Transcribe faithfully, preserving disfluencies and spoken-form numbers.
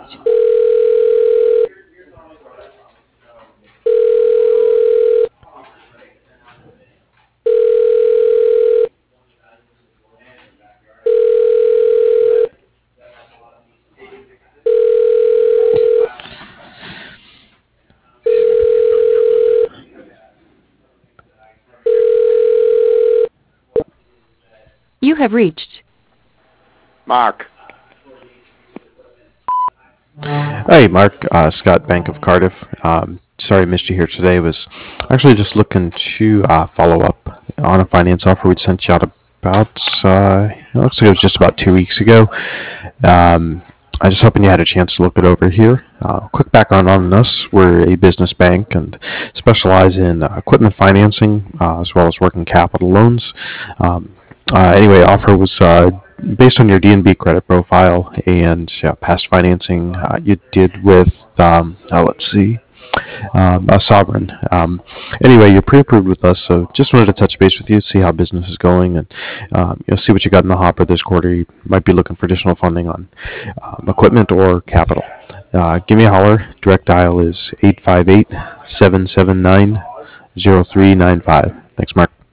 You have reached Mark. Hey, Mark, uh, Scott Bank of Cardiff. Um, sorry I missed you here today. Was actually just looking to uh, follow up on a finance offer we'd sent you out about, uh, it looks like it was just about two weeks ago. Um, I just hoping you had a chance to look it over here. Uh, quick background on us. We're a business bank and specialize in uh, equipment financing uh, as well as working capital loans. Um, uh, anyway, offer was uh, based on your D N B credit profile and uh, past financing uh, you did with, um, uh, let's see, um, a Sovereign. Um, anyway, you're pre-approved with us, so just wanted to touch base with you, see how business is going, and um, you know, see what you got in the hopper this quarter. You might be looking for additional funding on um, equipment or capital. Uh, give me a holler. Direct dial is eight five eight, seven seven nine, zero three nine five. Thanks, Mark.